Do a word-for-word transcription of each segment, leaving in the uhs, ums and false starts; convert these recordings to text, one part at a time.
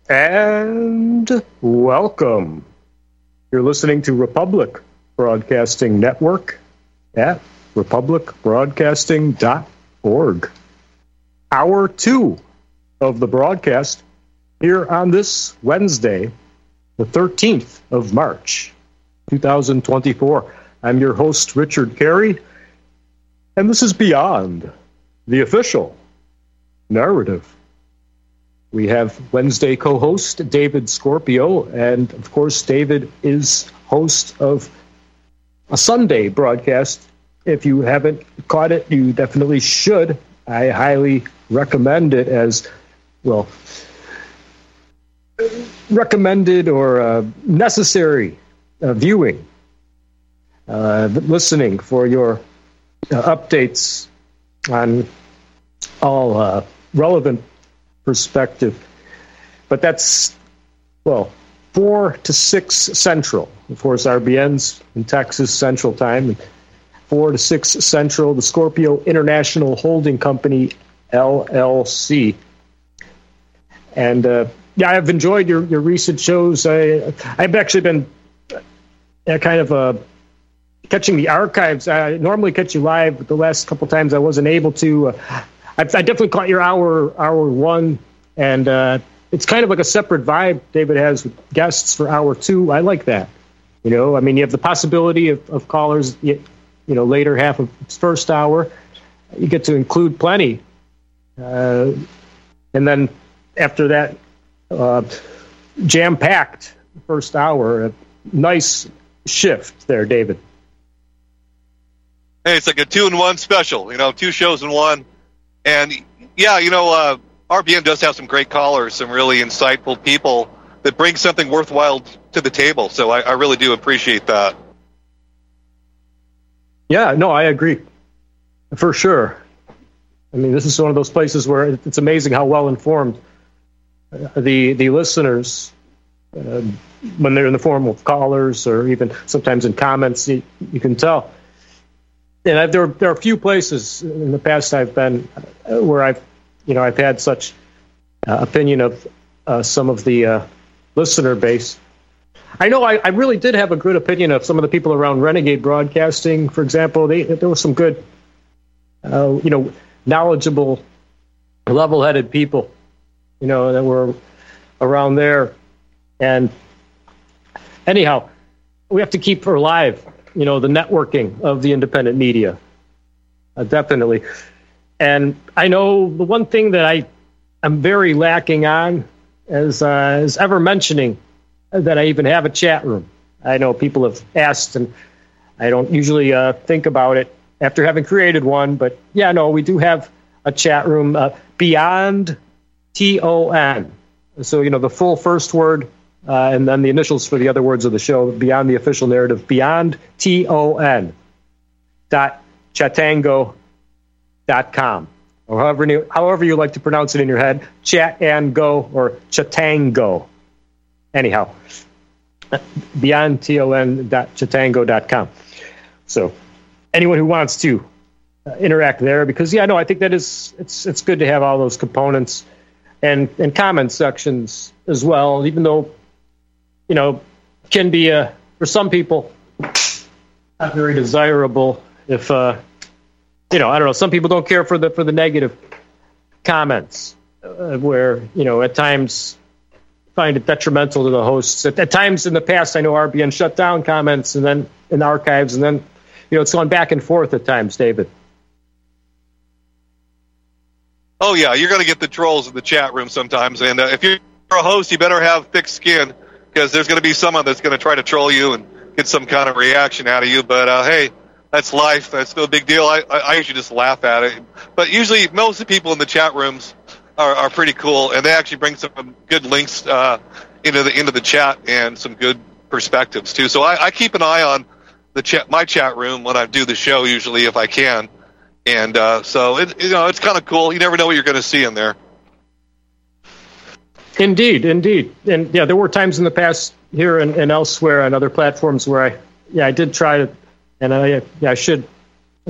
And welcome. You're listening to Republic Broadcasting Network at republic broadcasting dot org. Hour two of the broadcast here on this Wednesday, the thirteenth of March, twenty twenty-four. I'm your host, Richard Carey, and this is Beyond the Official Narrative. We have Wednesday co-host David Scorpio, and of course, David is host of a Sunday broadcast. If you haven't caught it, you definitely should. I highly recommend it as, well, recommended or uh, necessary uh, viewing, uh, listening for your uh, updates on all uh, relevant perspective. But that's, well, four to six Central. Of course, R B N's in Texas Central Time. Four to six Central, the Scorpio International Holding Company, L L C. And uh, yeah, I've enjoyed your, your recent shows. I, I've actually been uh, kind of uh, catching the archives. I normally catch you live, but the last couple times I wasn't able to. Uh, I, I definitely caught your hour hour one, and uh, it's kind of like a separate vibe David has with guests for hour two. I like that. You know, I mean, you have the possibility of, of callers, you, you know, later half of its first hour. You get to include plenty. Uh, and then after that, uh, jam-packed first hour, a nice shift there, David. Hey, it's like a two-in-one special, you know, two shows in one. And, yeah, you know, uh, R B N does have some great callers, some really insightful people that bring something worthwhile to the table. So I, I really do appreciate that. Yeah, no, I agree. For sure. I mean, this is one of those places where it's amazing how well-informed the the listeners, uh, when they're in the form of callers or even sometimes in comments, you, you can tell. And I've, there, there are a few places in the past I've been where I've, you know, I've had such uh, opinion of uh, some of the uh, listener base. I know I, I really did have a good opinion of some of the people around Renegade Broadcasting, for example. They, there was some good, uh, you know, knowledgeable, level-headed people, you know, that were around there. And anyhow, we have to keep alive, you know, the networking of the independent media, uh, definitely. And I know the one thing that I am very lacking on is, uh, is ever mentioning that I even have a chat room. I know people have asked, and I don't usually uh, think about it after having created one. But yeah, no, we do have a chat room, uh, Beyond T O N. So, you know, the full first word, Uh, and then the initials for the other words of the show, Beyond the Official Narrative, Beyond T O N dot chatango dot com, or however you, however you like to pronounce it in your head, Chat and Go or Chatango. Anyhow, Beyond T O N dot chatango dot com. So anyone who wants to uh, interact there, because yeah, no, I think that is it's it's good to have all those components and and comment sections as well, even though, you know, can be, uh, for some people, not very desirable if, uh, you know, I don't know, some people don't care for the for the negative comments, uh, where, you know, at times find it detrimental to the hosts. At, at times in the past, I know R B N shut down comments and then in archives, and then, you know, it's gone back and forth at times, David. Oh, yeah, you're going to get the trolls in the chat room sometimes. And uh, if you're a host, you better have thick skin, because there's going to be someone that's going to try to troll you and get some kind of reaction out of you. But, uh, hey, that's life. That's no big deal. I, I, I usually just laugh at it. But usually most of the people in the chat rooms are, are pretty cool, and they actually bring some good links uh, into the into the chat and some good perspectives, too. So I, I keep an eye on the chat, my chat room when I do the show, usually, if I can. And uh, so, it, you know, it's kind of cool. You never know what you're going to see in there. Indeed, indeed. And yeah, there were times in the past here and, and elsewhere on other platforms where I, yeah, I did try to, and I, yeah, I should,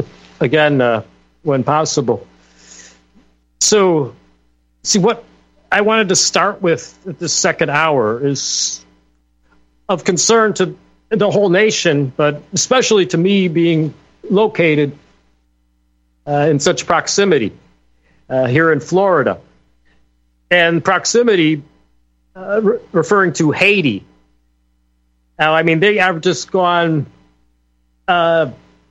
again, uh, when possible. So, see what, I wanted to start with this second hour is of concern to the whole nation, but especially to me being located uh, in such proximity uh, here in Florida. And proximity uh, re- referring to Haiti. Now, I mean, they have just gone uh,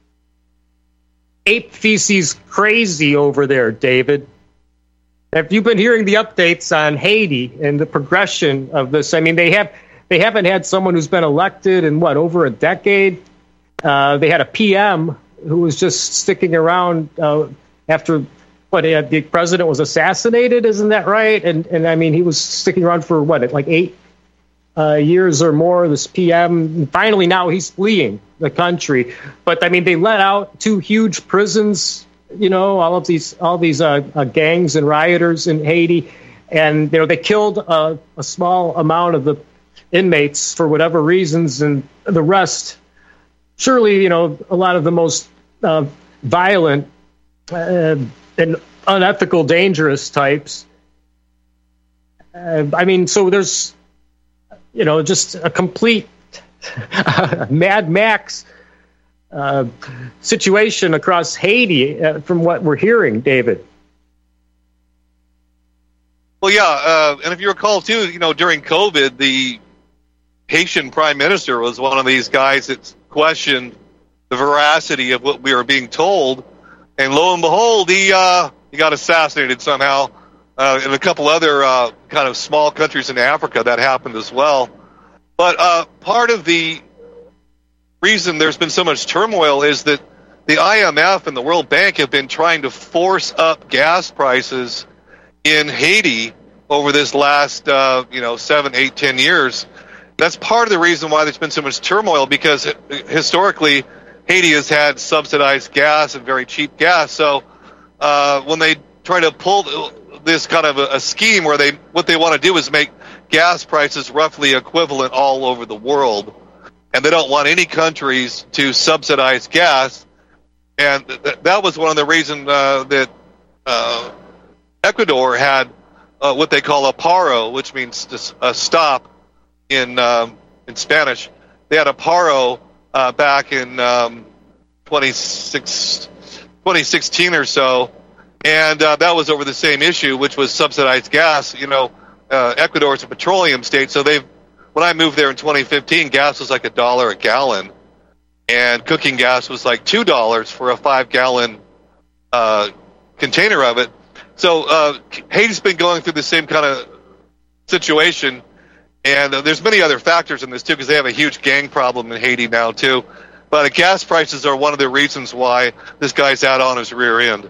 ape feces crazy over there, David. Have you been hearing the updates on Haiti and the progression of this? I mean, they have they haven't had someone who's been elected in what, over a decade. Uh, they had a P M who was just sticking around uh, after what uh, the president was assassinated, isn't that right? And and I mean, he was sticking around for what, like eight uh, years or more. This P M, and finally now he's fleeing the country. But I mean, they let out two huge prisons. You know, all of these all these uh, uh, gangs and rioters in Haiti, and you know they killed uh, a small amount of the inmates for whatever reasons, and the rest, surely, you know, a lot of the most uh, violent uh, and unethical, dangerous types. Uh, I mean, so there's, you know, just a complete Mad Max Uh, situation across Haiti, uh, from what we're hearing, David. Well, yeah, uh, and if you recall too, you know, during COVID, the Haitian prime minister was one of these guys that questioned the veracity of what we were being told, and lo and behold, he uh, he got assassinated somehow. Uh, and a couple other uh, kind of small countries in Africa that happened as well. But uh, part of the reason there's been so much turmoil is that the I M F and the World Bank have been trying to force up gas prices in Haiti over this last, uh, you know, seven, eight, ten years. That's part of the reason why there's been so much turmoil, because historically Haiti has had subsidized gas and very cheap gas. So uh, when they try to pull this kind of a, a scheme where they what they want to do is make gas prices roughly equivalent all over the world. And they don't want any countries to subsidize gas. And th- that was one of the reasons uh, that uh, Ecuador had uh, what they call a paro, which means a stop in um, in Spanish. They had a paro uh, back in um, twenty sixteen or so, and uh, that was over the same issue, which was subsidized gas. You know, uh, Ecuador is a petroleum state, so they've When I moved there in twenty fifteen, gas was like a dollar a gallon, and cooking gas was like two dollars for a five-gallon uh, container of it. So uh, Haiti's been going through the same kind of situation, and uh, there's many other factors in this too, because they have a huge gang problem in Haiti now too. But uh, gas prices are one of the reasons why this guy's out on his rear end.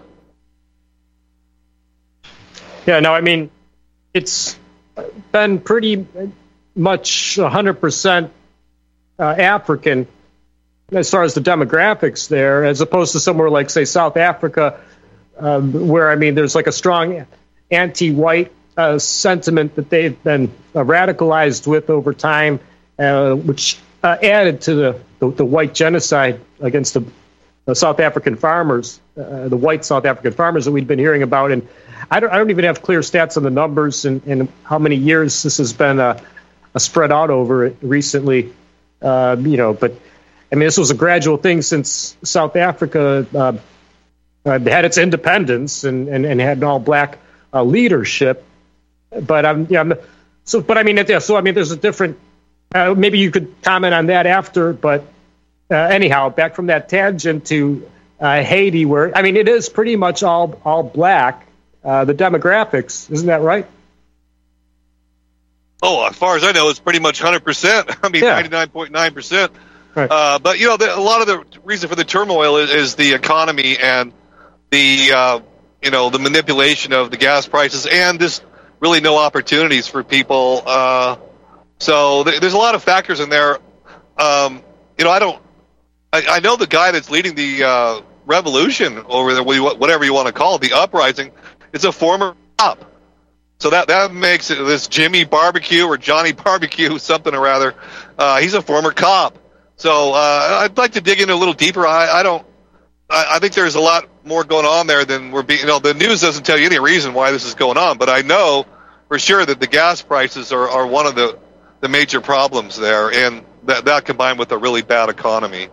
Yeah, no, I mean, it's been pretty much one hundred percent uh, African as far as the demographics there, as opposed to somewhere like, say, South Africa, um, where, I mean, there's like a strong anti-white uh, sentiment that they've been uh, radicalized with over time, uh, which uh, added to the, the, the white genocide against the, the South African farmers, uh, the white South African farmers that we've been hearing about. And I don't, I don't even have clear stats on the numbers and, and how many years this has been uh, Uh, spread out over it recently, uh, you know, but I mean, this was a gradual thing since South Africa uh, uh, had its independence and, and, and had an all black uh, leadership. But I'm, yeah, I'm, so, but I mean, yeah, so I mean, there's a different, uh, maybe you could comment on that after, but uh, anyhow, back from that tangent to uh, Haiti, where, I mean, it is pretty much all, all black, uh, the demographics, isn't that right? Oh, as far as I know, it's pretty much one hundred percent. I mean, yeah. ninety-nine point nine percent. Right. Uh, but, you know, the, a lot of the reason for the turmoil is, is the economy and the, uh, you know, the manipulation of the gas prices, and this really no opportunities for people. Uh, so th- there's a lot of factors in there. Um, you know, I don't, I, I know the guy that's leading the uh, revolution over there, whatever you want to call it, the uprising, is a former cop. So that, that makes it this Jimmy Barbecue or Johnny Barbecue, something or rather. Uh, he's a former cop. So uh, I'd like to dig in a little deeper. I, I don't. I, I think there's a lot more going on there than we're being. You know, the news doesn't tell you any reason why this is going on. But I know for sure that the gas prices are, are one of the, the major problems there, and that, that combined with a really bad economy.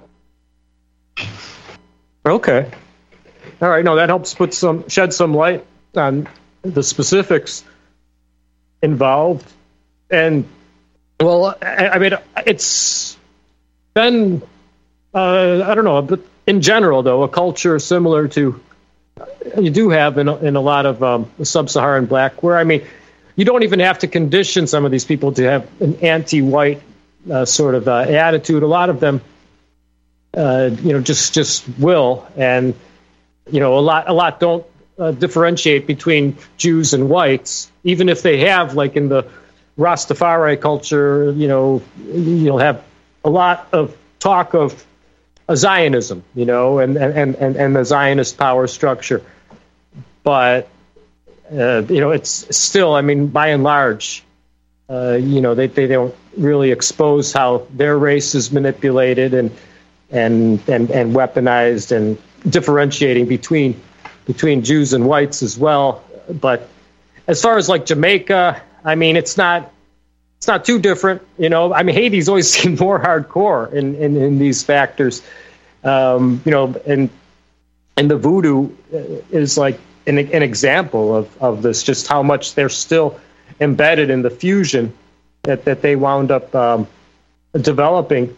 Okay. All right. No, that helps put some shed some light on the specifics involved. And well, I, I mean, it's been uh, I don't know, but in general, though, a culture similar to you do have in in a lot of um, sub-Saharan black, where I mean, you don't even have to condition some of these people to have an anti-white uh, sort of uh, attitude. A lot of them, uh, you know, just just will, and you know, a lot a lot don't uh, differentiate between Jews and whites, even if they have, like in the Rastafari culture, you know, you'll have a lot of talk of a Zionism, you know, and and and and the Zionist power structure, but uh, you know, it's still, I mean, by and large, uh, you know, they they don't really expose how their race is manipulated and and and and weaponized, and differentiating between between Jews and whites as well. But as far as like Jamaica, I mean, it's not it's not too different, you know. I mean, Haiti's always seemed more hardcore in, in, in these factors, um, you know, and and the voodoo is like an, an example of, of this, just how much they're still embedded in the fusion that, that they wound up um, developing.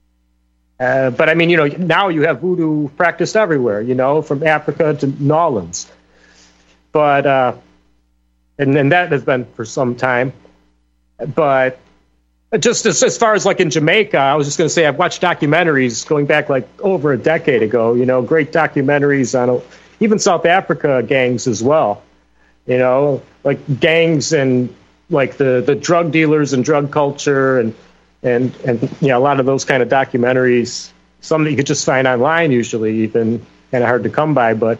Uh, but I mean, you know, now you have voodoo practiced everywhere, you know, from Africa to New Orleans. But uh, and and that has been for some time. But just as, as far as like in Jamaica, I was just going to say, I've watched documentaries going back like over a decade ago, you know, great documentaries on even South Africa gangs as well, you know, like gangs and like the, the drug dealers and drug culture and, and, and, you know, a lot of those kind of documentaries, some that you could just find online, usually even kind of hard to come by, but,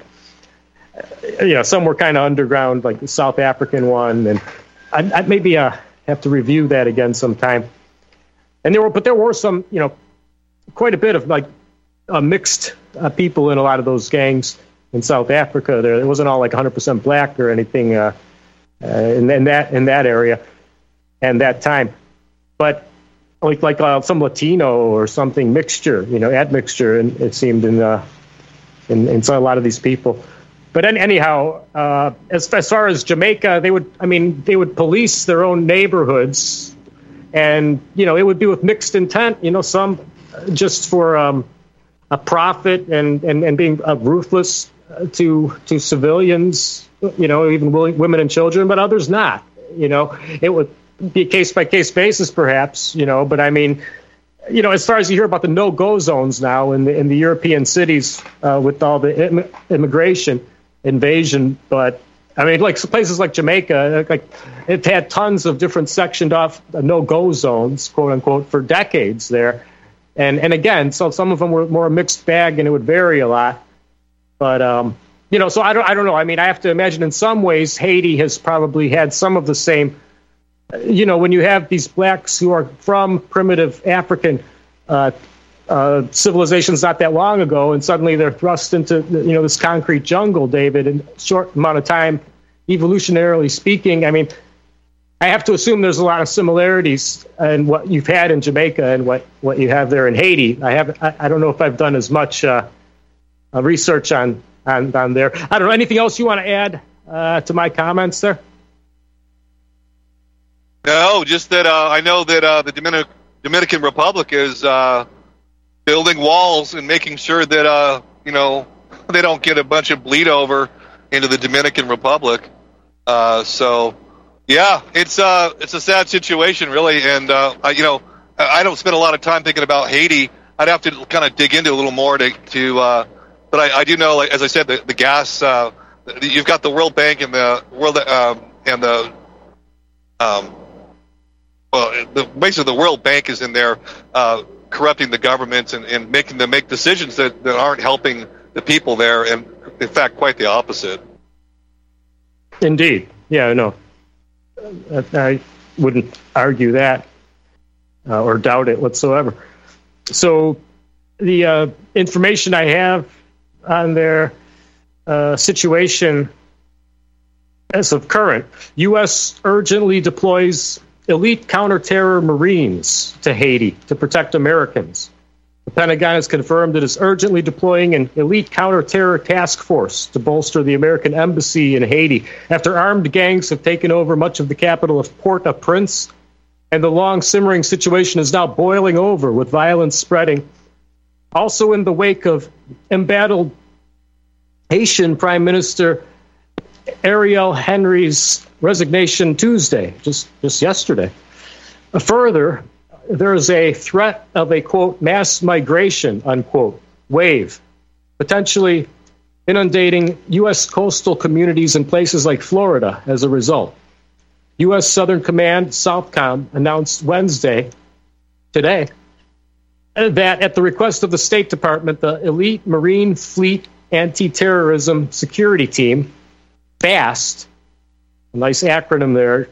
you know, some were kind of underground, like the South African one. And I, I maybe, uh, have to review that again sometime. And there were, but there were some, you know, quite a bit of like uh, mixed uh, people in a lot of those gangs in South Africa. There, it wasn't all like one hundred percent black or anything uh, uh, in, in that in that area and that time. But like like uh, some Latino or something mixture, you know, admixture, and it seemed in uh, in, in a lot of these people. But anyhow, uh, as, as far as Jamaica, they would, I mean, they would police their own neighborhoods, and, you know, it would be with mixed intent, you know, some just for um, a profit and, and, and being uh, ruthless to to civilians, you know, even women and children, but others not, you know. It would be a case-by-case basis, perhaps, you know, but I mean, you know, as far as you hear about the no-go zones now in the, in the European cities uh, with all the im- immigration, invasion, but I mean, like places like Jamaica, like it had tons of different sectioned off no-go zones, quote unquote, for decades there, and and again, so some of them were more a mixed bag, and it would vary a lot. But um, you know, so I don't, I don't know. I mean, I have to imagine in some ways Haiti has probably had some of the same. You know, when you have these blacks who are from primitive African uh, Uh, civilizations not that long ago, and suddenly they're thrust into, you know, this concrete jungle, David, in a short amount of time, evolutionarily speaking. I mean, I have to assume there's a lot of similarities in what you've had in Jamaica and what, what you have there in Haiti. I have I, I don't know if I've done as much uh, uh, research on, on on there. I don't know. Anything else you want to add uh, to my comments there? No, just that uh, I know that uh, the Dominic- Dominican Republic is uh, building walls and making sure that, uh, you know, they don't get a bunch of bleed over into the Dominican Republic. Uh, so, yeah, it's uh, it's a sad situation, really. And, uh, I, you know, I don't spend a lot of time thinking about Haiti. I'd have to kind of dig into it a little more to, to uh, but I, I do know, like, as I said, the, the gas, uh, you've got the World Bank and the World, um, and the, um, well, the, basically the World Bank is in there, uh, corrupting the governments and, and making them make decisions that, that aren't helping the people there, and in fact, quite the opposite. Indeed. Yeah, no. I, I wouldn't argue that uh, or doubt it whatsoever. So the uh, information I have on their uh, situation As of current, U S urgently deploys elite counterterror Marines to Haiti to protect Americans. The Pentagon has confirmed it is urgently deploying an elite counterterror task force to bolster the American embassy in Haiti after armed gangs have taken over much of the capital of Port-au-Prince, and the long simmering situation is now boiling over with violence spreading. Also in the wake of embattled Haitian Prime Minister Ariel Henry's resignation Tuesday, just, just yesterday. Further, there is a threat of a, quote, mass migration, unquote, wave, potentially inundating U S coastal communities in places like Florida as a result. U S Southern Command, Southcom, announced Wednesday, today, that at the request of the State Department, the Elite Marine Fleet Anti-Terrorism Security Team, FAST, a nice acronym there,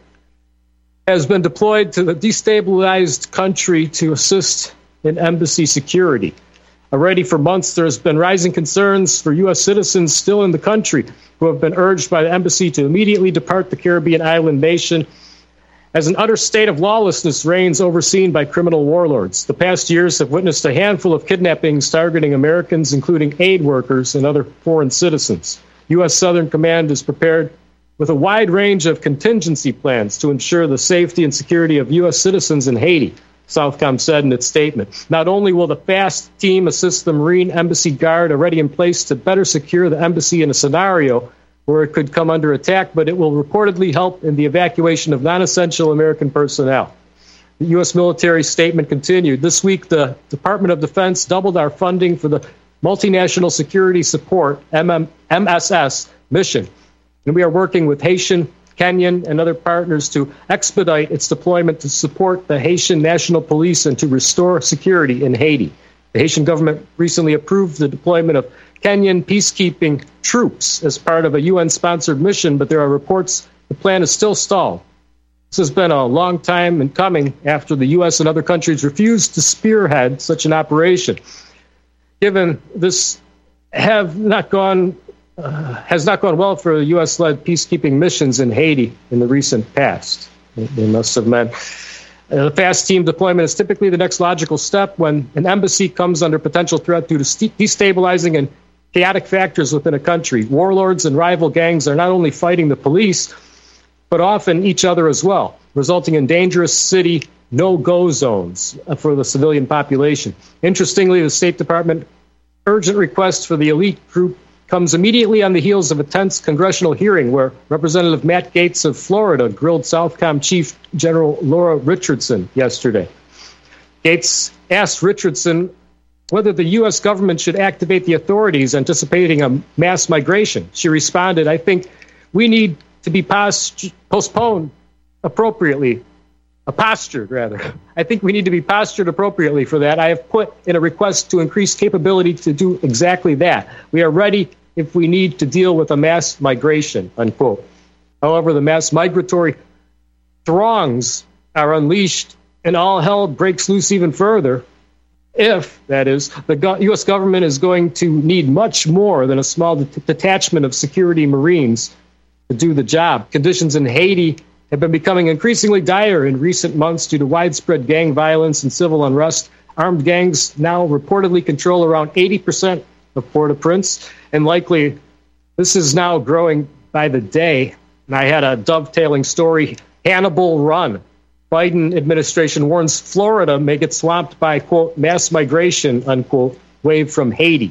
has been deployed to the destabilized country to assist in embassy security. Already for months, there has been rising concerns for U S citizens still in the country who have been urged by the embassy to immediately depart the Caribbean island nation as an utter state of lawlessness reigns overseen by criminal warlords. The past years have witnessed a handful of kidnappings targeting Americans, including aid workers and other foreign citizens. U S Southern Command is prepared with a wide range of contingency plans to ensure the safety and security of U S citizens in Haiti, Southcom said in its statement. Not only will the FAST team assist the Marine Embassy Guard already in place to better secure the embassy in a scenario where it could come under attack, but it will reportedly help in the evacuation of non-essential American personnel. The U S military statement continued. This week, the Department of Defense doubled our funding for the Multinational Security Support, M S S, mission. And we are working with Haitian, Kenyan, and other partners to expedite its deployment to support the Haitian National Police and to restore security in Haiti. The Haitian government recently approved the deployment of Kenyan peacekeeping troops as part of a U N-sponsored mission, but there are reports the plan is still stalled. This has been a long time in coming after the U S and other countries refused to spearhead such an operation. Given this have not gone uh, has not gone well for U S-led peacekeeping missions in Haiti in the recent past. They must have meant uh, the FAST team deployment is typically the next logical step when an embassy comes under potential threat due to st- destabilizing and chaotic factors within a country. Warlords and rival gangs are not only fighting the police, but often each other as well, resulting in dangerous city no-go zones for the civilian population. Interestingly, the State Department urgent request for the elite group comes immediately on the heels of a tense congressional hearing where Representative Matt Gaetz of Florida grilled Southcom Chief General Laura Richardson yesterday. Gaetz asked Richardson whether the U S government should activate the authorities anticipating a mass migration. She responded, I think we need to be post- postponed appropriately, a postured rather. I think we need to be postured appropriately for that. I have put in a request to increase capability to do exactly that. We are ready if we need to deal with a mass migration, unquote. However, the mass migratory throngs are unleashed and all hell breaks loose even further if, that is, the U S government is going to need much more than a small det- detachment of security Marines to do the job. Conditions in Haiti have been becoming increasingly dire in recent months due to widespread gang violence and civil unrest. Armed gangs now reportedly control around eighty percent of Port-au-Prince, and likely this is now growing by the day. And I had a dovetailing story, Hannibal Run. Biden administration warns Florida may get swamped by, quote, mass migration, unquote, wave from Haiti.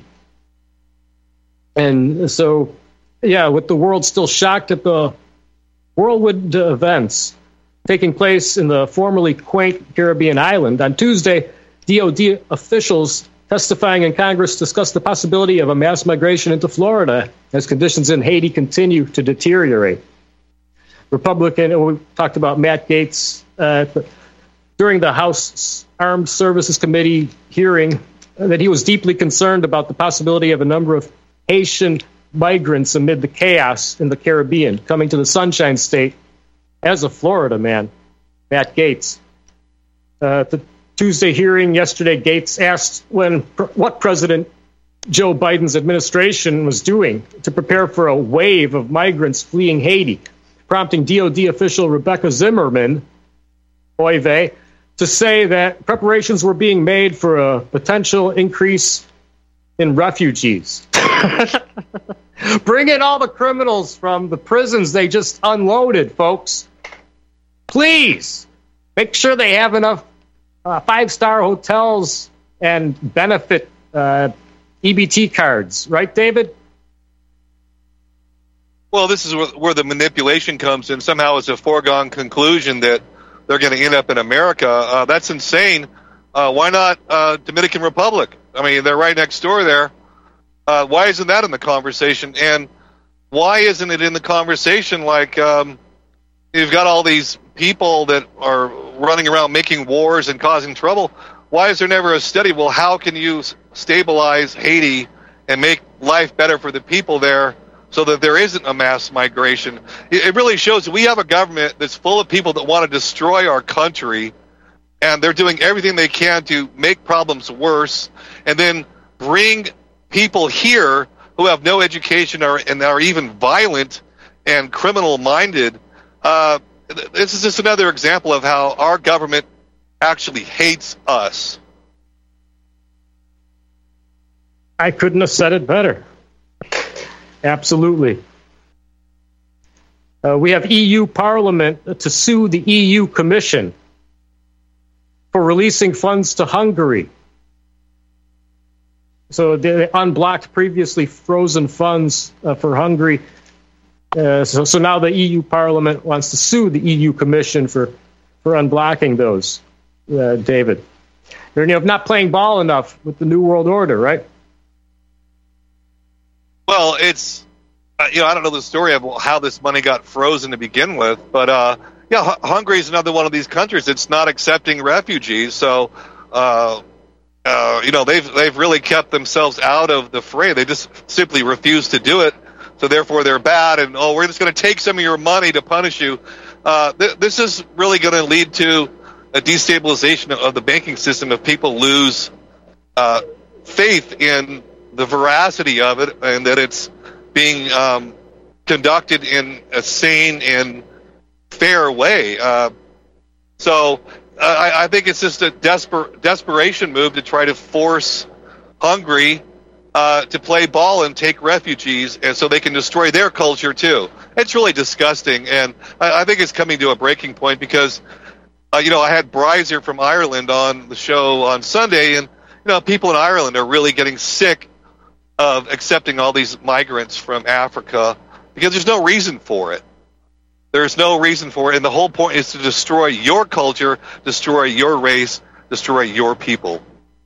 And so, yeah, with the world still shocked at the whirlwind events taking place in the formerly quaint Caribbean island, on Tuesday, D O D officials testifying in Congress discussed the possibility of a mass migration into Florida as conditions in Haiti continue to deteriorate. Republican, we talked about Matt Gaetz uh, during the House Armed Services Committee hearing, uh, that he was deeply concerned about the possibility of a number of Haitian migrants amid the chaos in the Caribbean coming to the Sunshine State as a Florida man, Matt Gaetz. Uh, at the Tuesday hearing yesterday, Gaetz asked when what President Joe Biden's administration was doing to prepare for a wave of migrants fleeing Haiti. prompting D O D official Rebecca Zimmerman, oy vey, to say that preparations were being made for a potential increase in refugees. Bring in all the criminals from the prisons they just unloaded, folks. Please, make sure they have enough uh, five-star hotels and benefit uh, E B T cards. Right, David? Well, this is where, where the manipulation comes in. Somehow it's a foregone conclusion that they're going to end up in America. Uh, that's insane. Uh, why not uh, Dominican Republic? I mean, they're right next door there. Uh, why isn't that in the conversation? And why isn't it in the conversation like um, you've got all these people that are running around making wars and causing trouble? Why is there never a study? Well, how can you stabilize Haiti and make life better for the people there so that there isn't a mass migration? It really shows that we have a government that's full of people that want to destroy our country, and they're doing everything they can to make problems worse and then bring people here who have no education or, and are even violent and criminal-minded. Uh, this is just another example of how our government actually hates us. I couldn't have said it better. Absolutely. Uh, we have E U Parliament to sue the E U Commission for releasing funds to Hungary. So they unblocked previously frozen funds uh, for Hungary. Uh, so, so now the E U Parliament wants to sue the E U Commission for, for unblocking those, uh, David. They're you know, not playing ball enough with the New World Order, right? Well, it's, uh, you know, I don't know the story of how this money got frozen to begin with, but, uh, yeah, H- Hungary is another one of these countries that's not accepting refugees. So, uh, uh, you know, they've they've really kept themselves out of the fray. They just simply refuse to do it. So therefore, they're bad. And oh, we're just going to take some of your money to punish you. Uh, th- this is really going to lead to a destabilization of the banking system if people lose uh, faith in the veracity of it and that it's being um, conducted in a sane and fair way. Uh, so uh, I, I think it's just a desper- desperation move to try to force Hungary uh, to play ball and take refugees, and so they can destroy their culture too. It's really disgusting, and I, I think it's coming to a breaking point because, uh, you know, I had Bryzer from Ireland on the show on Sunday, and you know, people in Ireland are really getting sick of accepting all these migrants from Africa because there's no reason for it. There's no reason for it, and the whole point is to destroy your culture, destroy your race, destroy your people.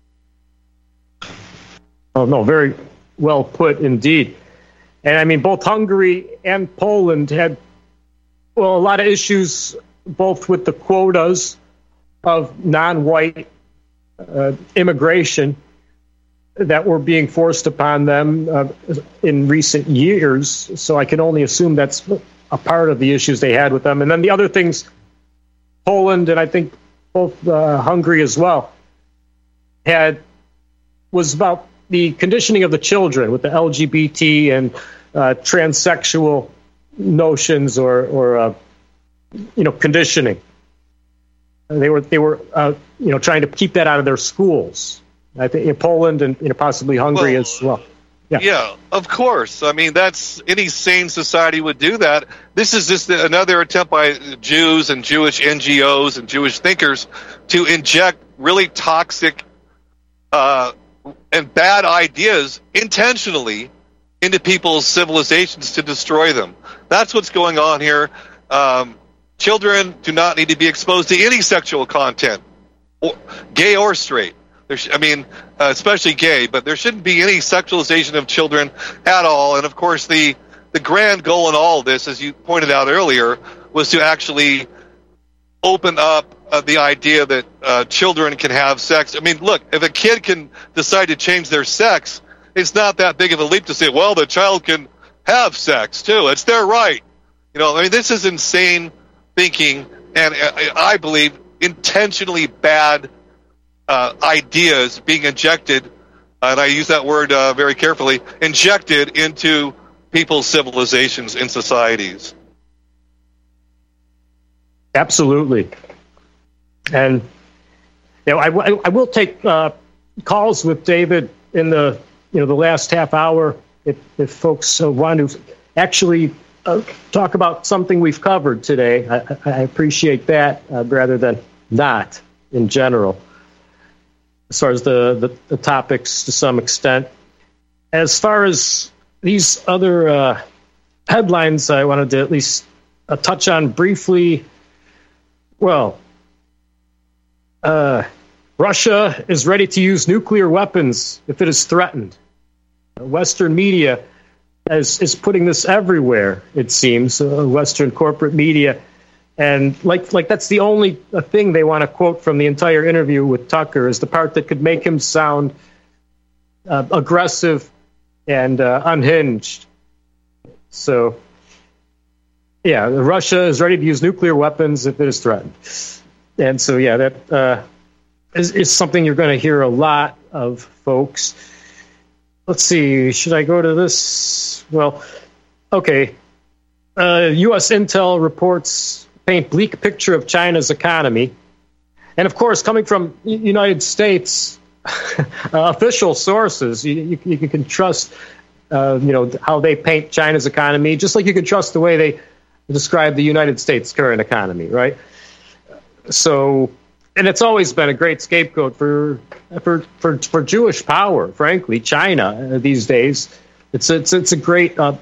Oh, no, very well put indeed. And I mean, both Hungary and Poland had, well, a lot of issues, both with the quotas of non-white uh, immigration that were being forced upon them uh, in recent years. So I can only assume that's a part of the issues they had with them. And then the other things, Poland and I think both uh, Hungary as well, had was about the conditioning of the children with the L G B T and uh, transsexual notions or, or uh, you know, conditioning. They were they were uh, you know trying to keep that out of their schools. I think in Poland and you know possibly Hungary well, as well. Yeah. yeah, of course. I mean, that's any sane society would do that. This is just another attempt by Jews and Jewish N G Os and Jewish thinkers to inject really toxic uh, and bad ideas intentionally into people's civilizations to destroy them. That's what's going on here. Um, children do not need to be exposed to any sexual content, or, gay or straight. There sh- I mean, uh, especially gay, but there shouldn't be any sexualization of children at all. And of course, the the grand goal in all of this, as you pointed out earlier, was to actually open up uh, the idea that uh, children can have sex. I mean, look, if a kid can decide to change their sex, it's not that big of a leap to say, well, the child can have sex too. It's their right. You know, I mean, this is insane thinking, and uh, I believe intentionally bad Uh, ideas being injected, and I use that word uh, very carefully, injected into people's civilizations and societies. Absolutely. And you know, I, I, I will take uh, calls with David in the you know the last half hour if, if folks uh, want to actually uh, talk about something we've covered today. I, I appreciate that uh, rather than not in general, as far as the, the, the topics to some extent. As far as these other uh, headlines, I wanted to at least uh, touch on briefly. Well, uh, Russia is ready to use nuclear weapons if it is threatened. Western media is, is putting this everywhere, it seems, uh, Western corporate media. And like like that's the only thing they want to quote from the entire interview with Tucker is the part that could make him sound uh, aggressive and uh, unhinged. So, yeah, Russia is ready to use nuclear weapons if it is threatened. And so, yeah, that uh, is, is something you're going to hear a lot of, folks. Let's see, should I go to this? Well, okay. Uh, U S Intel reports paint bleak picture of China's economy. And of course, coming from United States uh, official sources, you, you, you can trust, uh, you know, how they paint China's economy, just like you can trust the way they describe the United States' current economy, right? So, and it's always been a great scapegoat for for for, for Jewish power, frankly, China uh, these days. It's it's it's a great uh,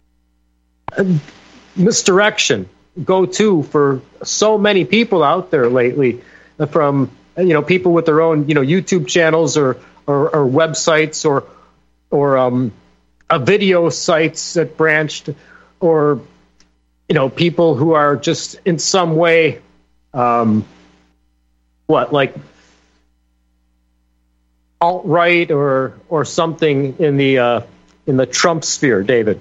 misdirection go-to for so many people out there lately, from you know people with their own you know YouTube channels or or, or websites or or um, a video sites that branched, or you know people who are just in some way um, what like alt-right or or something in the uh, in the Trump sphere, David.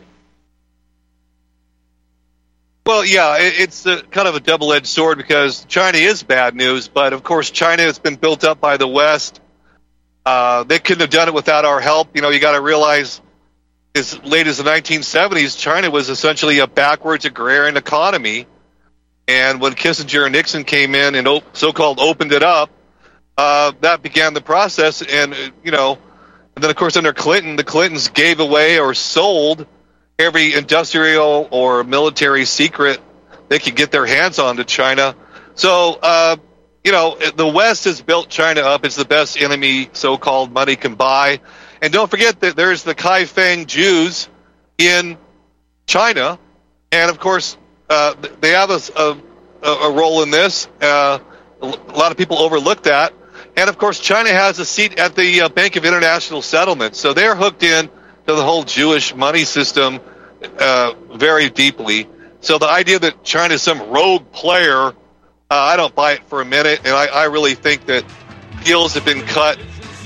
Well, yeah, it's a, kind of a double-edged sword because China is bad news, but of course China has been built up by the West. Uh, they couldn't have done it without our help. You know, you got to realize as late as the nineteen seventies, China was essentially a backwards agrarian economy. And when Kissinger and Nixon came in and op- so-called opened it up, uh, that began the process. And, you know, and then, of course, under Clinton, the Clintons gave away or sold every industrial or military secret they could get their hands on to China. So, uh, you know, the West has built China up. It's the best enemy so-called money can buy. And don't forget that there's the Kaifeng Jews in China. And, of course, uh, they have a, a, a role in this. Uh, a lot of people overlook that. And, of course, China has a seat at the uh, Bank of International Settlements. So they're hooked in to the whole Jewish money system uh, very deeply. So the idea that China is some rogue player, uh, I don't buy it for a minute, and I, I really think that deals have been cut.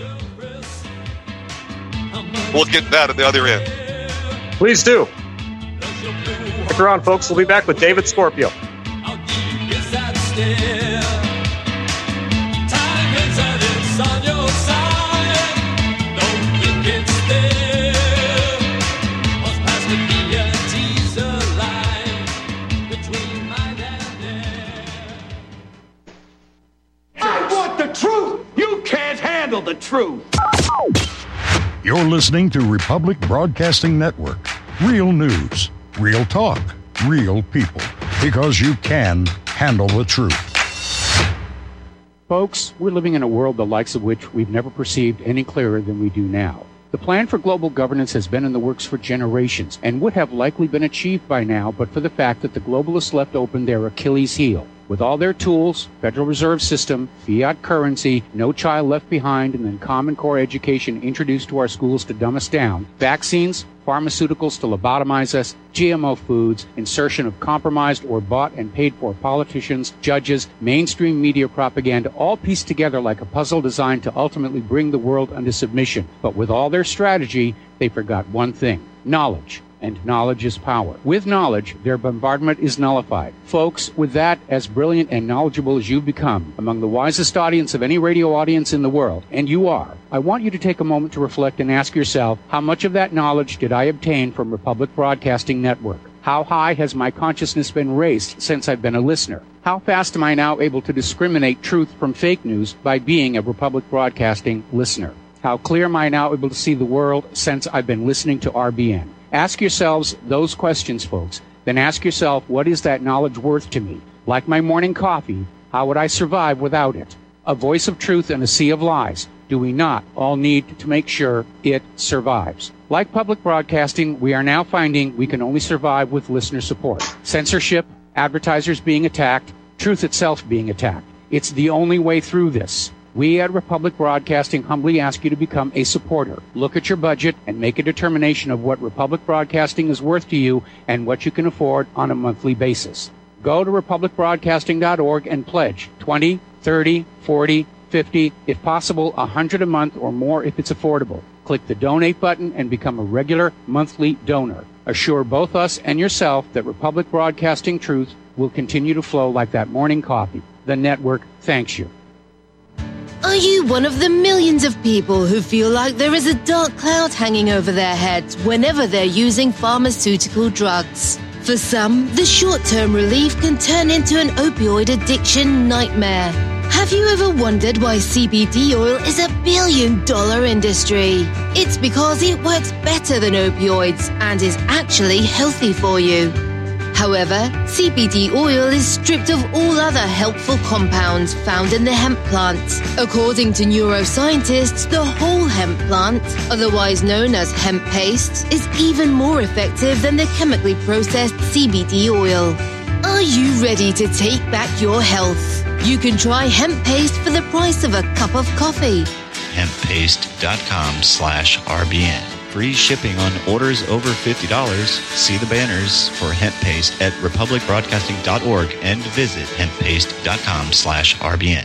We'll get that at the other end. Please do. Stick around, folks. We'll be back with David Scorpio. The truth. You're listening to Republic Broadcasting Network. Real news, real talk, real people. Because you can handle the truth. Folks, we're living in a world the likes of which we've never perceived any clearer than we do now. The plan for global governance has been in the works for generations and would have likely been achieved by now but for the fact that the globalists left open their Achilles heel. With all their tools, Federal Reserve System, fiat currency, no child left behind, and then Common Core education introduced to our schools to dumb us down, vaccines, pharmaceuticals to lobotomize us, G M O foods, insertion of compromised or bought and paid for politicians, judges, mainstream media propaganda, all pieced together like a puzzle designed to ultimately bring the world under submission. But with all their strategy, they forgot one thing: knowledge. And knowledge is power. With knowledge, their bombardment is nullified. Folks, with that, as brilliant and knowledgeable as you've become, among the wisest audience of any radio audience in the world, and you are, I want you to take a moment to reflect and ask yourself, how much of that knowledge did I obtain from Republic Broadcasting Network? How high has my consciousness been raised since I've been a listener? How fast am I now able to discriminate truth from fake news by being a Republic Broadcasting listener? How clear am I now able to see the world since I've been listening to R B N? Ask yourselves those questions, folks. Then ask yourself, what is that knowledge worth to me? Like my morning coffee, how would I survive without it? A voice of truth in a sea of lies. Do we not all need to make sure it survives? Like public broadcasting, we are now finding we can only survive with listener support. Censorship, advertisers being attacked, truth itself being attacked. It's the only way through this. We at Republic Broadcasting humbly ask you to become a supporter. Look at your budget and make a determination of what Republic Broadcasting is worth to you and what you can afford on a monthly basis. Go to republic broadcasting dot org and pledge twenty, thirty, forty, fifty, if possible, one hundred a month or more if it's affordable. Click the donate button and become a regular monthly donor. Assure both us and yourself that Republic Broadcasting truth will continue to flow like that morning coffee. The network thanks you. Are you one of the millions of people who feel like there is a dark cloud hanging over their heads whenever they're using pharmaceutical drugs? For some, the short-term relief can turn into an opioid addiction nightmare. Have you ever wondered why C B D oil is a billion-dollar industry? It's because it works better than opioids and is actually healthy for you. However, C B D oil is stripped of all other helpful compounds found in the hemp plant. According to neuroscientists, the whole hemp plant, otherwise known as hemp paste, is even more effective than the chemically processed C B D oil. Are you ready to take back your health? You can try hemp paste for the price of a cup of coffee. hemppaste.com slash RBN. Free shipping on orders over fifty dollars. See the banners for hemp paste at republic broadcasting dot org and visit hemppaste.com slash RBN.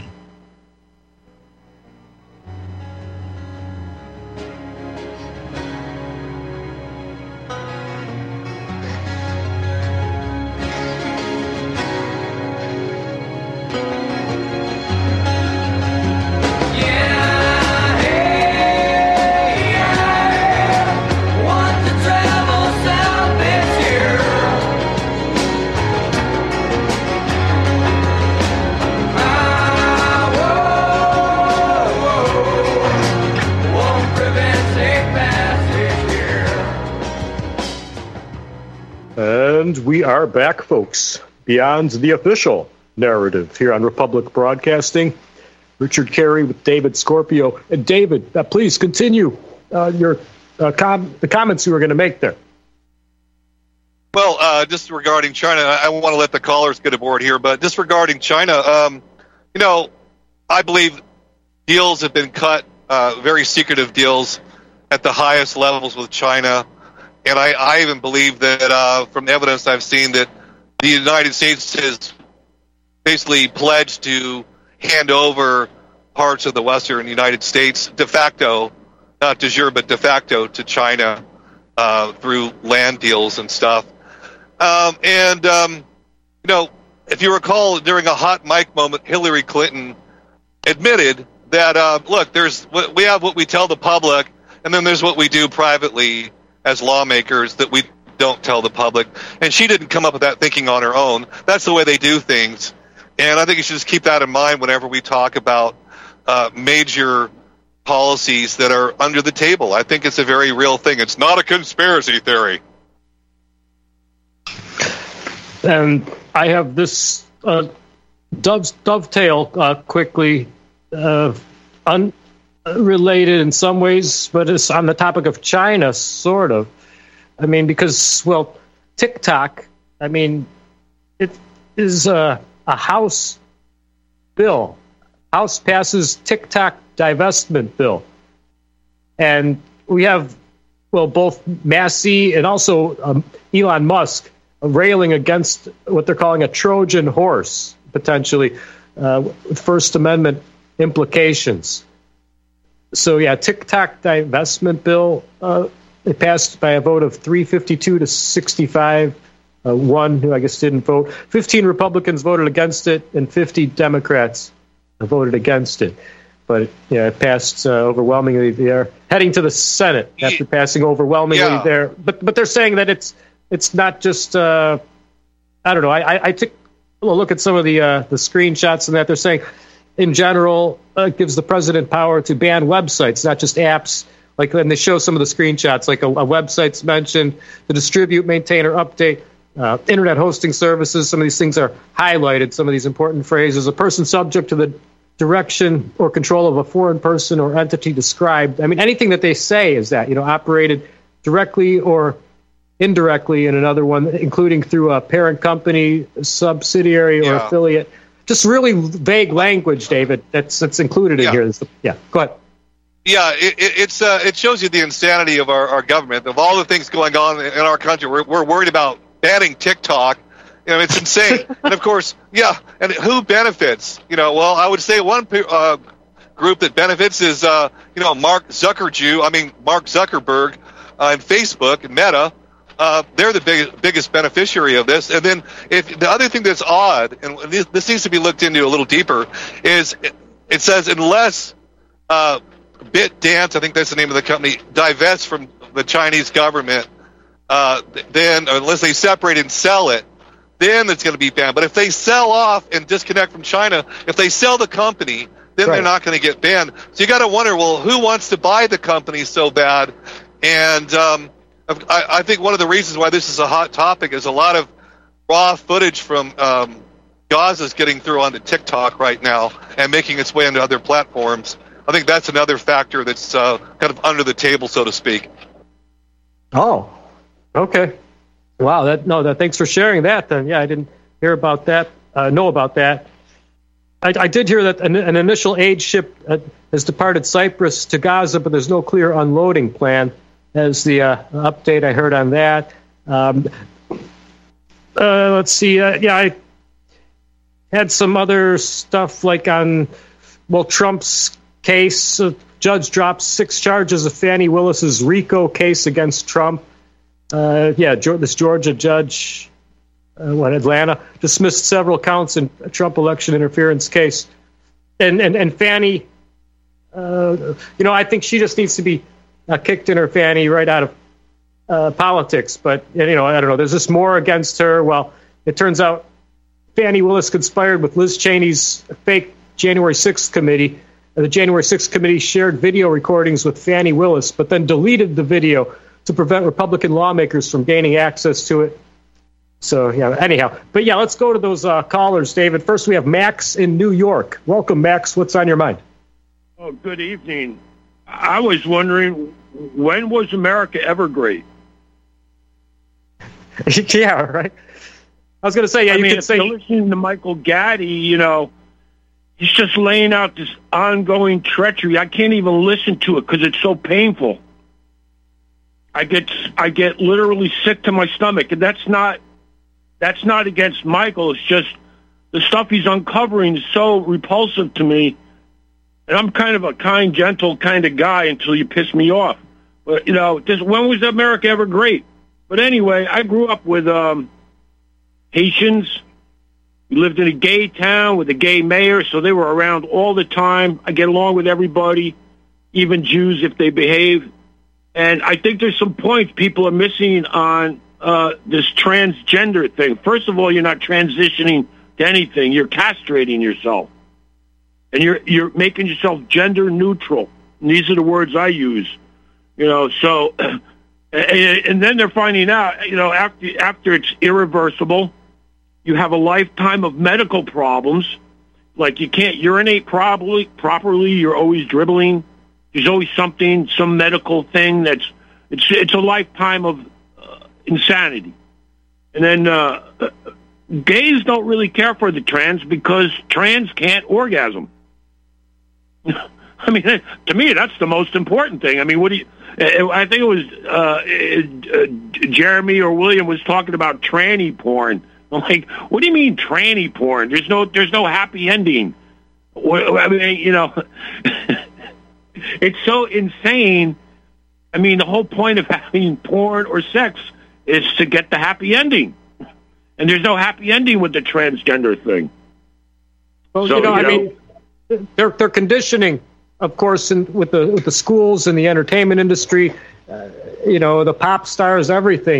We are back, folks, beyond the official narrative here on Republic Broadcasting. Richard Carey with David Scorpio. And David, uh, please continue uh, your uh, com- the comments you were going to make there. Well, uh, just regarding China, I, I want to let the callers get aboard here, but just regarding China, um, you know, I believe deals have been cut, uh, very secretive deals at the highest levels with China. And I, I even believe that uh, from evidence I've seen that the United States has basically pledged to hand over parts of the Western United States de facto, not de jure, but de facto to China uh, through land deals and stuff. Um, and, um, you know, if you recall, during a hot mic moment, Hillary Clinton admitted that, uh, look, there's we have what we tell the public, and then there's what we do privately as lawmakers that we don't tell the public. And she didn't come up with that thinking on her own. That's the way they do things. And I think you should just keep that in mind whenever we talk about uh, major policies that are under the table. I think it's a very real thing. It's not a conspiracy theory. And I have this uh, dove, dovetail uh, quickly, uh, un- related in some ways, but it's on the topic of China, sort of. I mean, because, well, TikTok, I mean, it is a, a House bill. House passes TikTok divestment bill. And we have, well, both Massey and also um, Elon Musk railing against what they're calling a Trojan horse, potentially, uh, with First Amendment implications. So, yeah, TikTok divestment bill, uh, it passed by a vote of three fifty-two to sixty-five. Uh, one who I guess didn't vote. fifteen Republicans voted against it, and fifty Democrats voted against it. But yeah, it passed uh, overwhelmingly there. Heading to the Senate after passing overwhelmingly yeah. there. But but they're saying that it's it's not just, uh, I don't know. I, I, I took a look at some of the uh, the screenshots and that they're saying, in general, uh, it gives the president power to ban websites, not just apps. Like when they show some of the screenshots, like a, a website's mentioned, to distribute, maintain, or update uh, internet hosting services. Some of these things are highlighted, some of these important phrases. A person subject to the direction or control of a foreign person or entity described. I mean, anything that they say is that, you know, operated directly or indirectly in another one, including through a parent company, subsidiary, or yeah. affiliate. Just really vague language, David, that's that's included in yeah. here. Yeah, go ahead. Yeah, it, it's uh, it shows you the insanity of our, our government. Of all the things going on in our country, we're, we're worried about banning TikTok. You know, it's insane. And of course, yeah, and who benefits? You know, well, I would say one uh, group that benefits is, uh, you know, Mark Zuckerberg. I mean, Mark Zuckerberg uh, and Facebook and Meta. Uh, they're the big, biggest beneficiary of this. And then if the other thing that's odd, and this, this needs to be looked into a little deeper, is it, it says unless uh, BitDance, I think that's the name of the company, divests from the Chinese government, uh, then unless they separate and sell it, then it's going to be banned. But if they sell off and disconnect from China, if they sell the company, then right. they're not going to get banned. So you got to wonder, well, who wants to buy the company so bad? And um, I, I think one of the reasons why this is a hot topic is a lot of raw footage from um, Gaza is getting through onto TikTok right now and making its way into other platforms. I think that's another factor that's uh, kind of under the table, so to speak. Oh, okay. Wow. That no. That thanks for sharing that. Then, yeah, I didn't hear about that. Uh, know about that. I, I did hear that an, an initial aid ship uh, has departed Cyprus to Gaza, but there's no clear unloading plan. As the uh, update I heard on that. Um, uh, let's see. Uh, yeah, I had some other stuff like on, well, Trump's case. Uh, judge drops six charges of Fani Willis's RICO case against Trump. Uh, yeah, this Georgia judge, uh, what, Atlanta, dismissed several counts in a Trump election interference case. And, and, and Fani, uh, you know, I think she just needs to be Uh, kicked in her fanny right out of uh, politics. But, you know, I don't know. There's just more against her. Well, it turns out Fani Willis conspired with Liz Cheney's fake January sixth committee. And the January sixth committee shared video recordings with Fani Willis, but then deleted the video to prevent Republican lawmakers from gaining access to it. So, yeah, anyhow. But, yeah, let's go to those uh, callers, David. First, we have Max in New York. Welcome, Max. What's on your mind? Oh, good evening. I was wondering, when was America ever great? Yeah, right. I was going to say, yeah, I you mean, could if say. You're listening to Michael Gaddy, you know, he's just laying out this ongoing treachery. I can't even listen to it because it's so painful. I get, I get literally sick to my stomach, and that's not, that's not against Michael. It's just the stuff he's uncovering is so repulsive to me. And I'm kind of a kind, gentle kind of guy until you piss me off. But, you know, just, when was America ever great? But anyway, I grew up with um, Haitians. We lived in a gay town with a gay mayor, so they were around all the time. I get along with everybody, even Jews if they behave. And I think there's some points people are missing on uh, this transgender thing. First of all, you're not transitioning to anything. You're castrating yourself. And you're you're making yourself gender neutral. And these are the words I use. You know, so, and, and then they're finding out, you know, after after it's irreversible, you have a lifetime of medical problems. Like you can't urinate properly, properly. You're always dribbling. There's always something, some medical thing that's, it's it's a lifetime of uh, insanity. And then uh, gays don't really care for the trans because trans can't orgasm. I mean, to me, that's the most important thing. I mean, what do you? I think it was uh, uh, Jeremy or William was talking about tranny porn. I'm like, what do you mean tranny porn? There's no, there's no happy ending. I mean, you know, it's so insane. I mean, the whole point of having porn or sex is to get the happy ending, and there's no happy ending with the transgender thing. Well, so, you know, you I know, mean. They're they're conditioning, of course, in, with the with the schools and the entertainment industry, uh, you know, the pop stars, everything.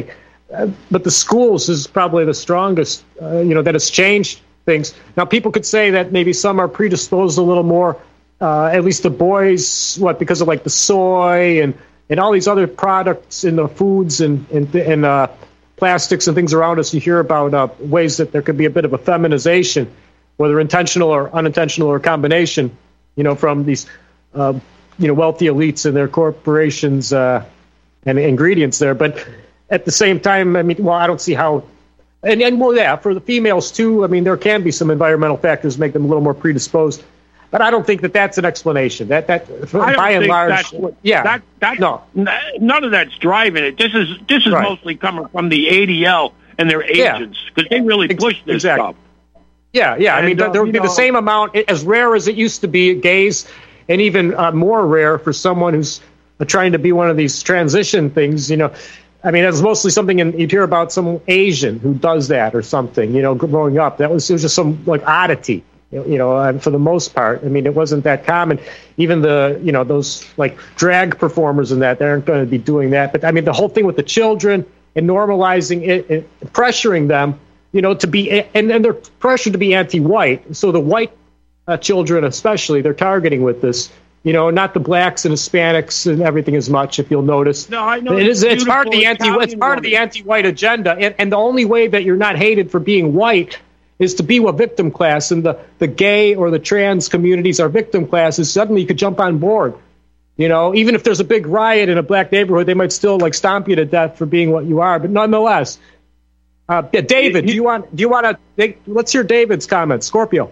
uh, but the schools is probably the strongest, uh, you know, that has changed things. Now, people could say that maybe some are predisposed a little more, uh, at least the boys, what, because of like the soy and, and all these other products in the foods and, and, and uh, plastics and things around us. You hear about uh, ways that there could be a bit of a feminization, whether intentional or unintentional or a combination, you know, from these, uh, you know, wealthy elites and their corporations uh, and ingredients there. But at the same time, I mean, well, I don't see how, and, and well, yeah, for the females too, I mean, there can be some environmental factors make them a little more predisposed. But I don't think that that's an explanation. That that by and large, yeah, that that no, none of that's driving it. This is this is right. mostly coming from the A D L and their agents because yeah. they really push this exactly. stuff. Yeah, yeah. And, I mean, uh, there would be know, the same amount, as rare as it used to be, gays, and even uh, more rare for someone who's trying to be one of these transition things. You know, I mean, it's mostly something in, you'd hear about some Asian who does that or something. You know, growing up, that was it was just some like oddity. You know, and for the most part, I mean, it wasn't that common. Even the, you know, those like drag performers and that, they aren't going to be doing that. But I mean, the whole thing with the children and normalizing it, and pressuring them, you know, to be, and then they're pressured to be anti-white. So the white uh, children, especially, they're targeting with this. You know, not the blacks and Hispanics and everything as much. If you'll notice, no, I know it is. It's part of the anti. Italian It's part woman. of the anti-white agenda, and, and the only way that you're not hated for being white is to be a victim class, and the, the gay or the trans communities are victim classes. Suddenly you could jump on board. You know, even if there's a big riot in a black neighborhood, they might still like stomp you to death for being what you are. But nonetheless, uh, yeah, David, do you want do you want to? Let's hear David's comments. Scorpio.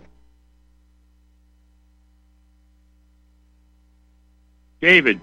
David.